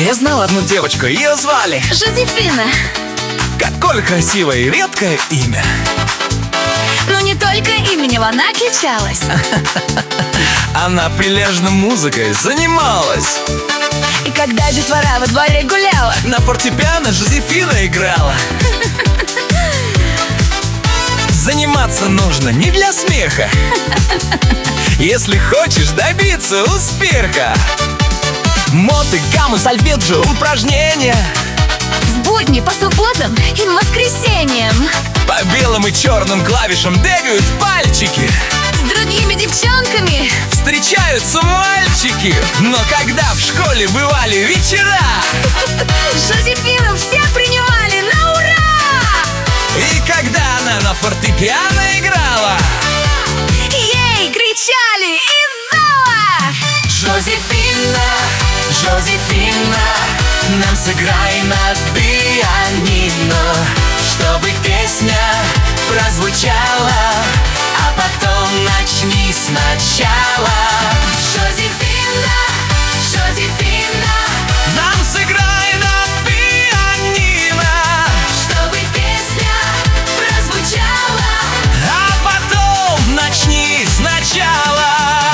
Я знал одну девочку, ее звали Жозефина. Какое красивое и редкое имя. Но не только именем она отличалась. Она прилежно музыкой занималась. И когда детвора во дворе гуляла, На фортепиано Жозефина играла. Заниматься нужно не для смеха, если хочешь добиться успеха. Моты, гаммы, сольфеджио, упражнения. в будни, по субботам и воскресеньям По белым и черным клавишам бегают пальчики. с другими девчонками. Встречаются мальчики. Но когда в школе бывали вечера, Жозефину все принимали на ура. и когда она на фортепиано играла, Ей кричали из зала: Жозефина, Жозефина, нам сыграй на пианино, чтобы песня прозвучала, а потом начни сначала. Жозефина, Жозефина, Нам сыграй на пианино, чтобы песня прозвучала. а потом начни сначала.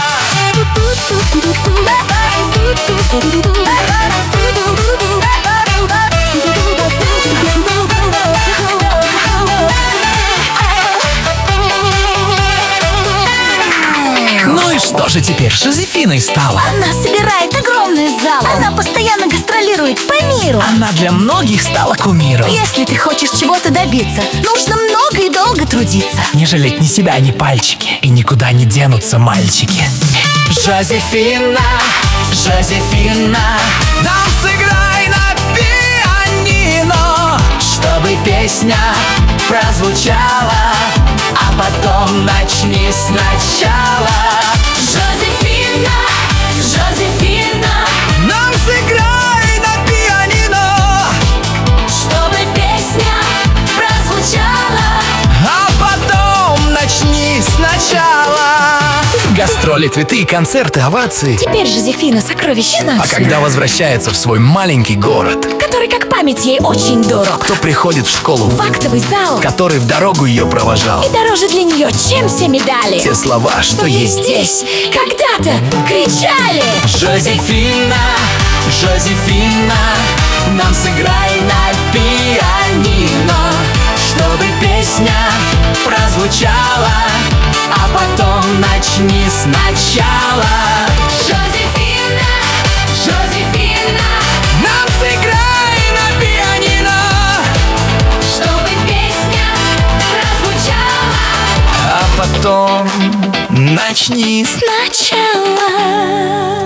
Ну и что же теперь с Жозефиной стало? Она собирает огромный зал. Она постоянно гастролирует по миру. Она для многих стала кумиром. Если ты хочешь чего-то добиться, нужно много и долго трудиться. Не жалеть ни себя, ни пальчики, и никуда не денутся мальчики. Жозефина, Жозефина, нам сыграй на пианино, чтобы песня прозвучала, а потом начни сначала. Жозефина, Жозефина, Нам сыграй на пианино, чтобы песня прозвучала. а потом начни сначала. Гастроли, цветы и концерты, овации. Теперь Жозефина сокровище А нации, когда возвращается в свой маленький город, который как память ей очень дорог. кто приходит в школу, В актовый зал. который в дорогу ее провожал, И дороже для нее, чем все медали. те слова, что есть здесь когда-то кричали: Жозефина, Жозефина, нам сыграй на пианино, чтобы песня прозвучала, а потом начни сначала. Жозефина, Жозефина, Нам сыграй на пианино, чтобы песня прозвучала. а потом начни Сначала.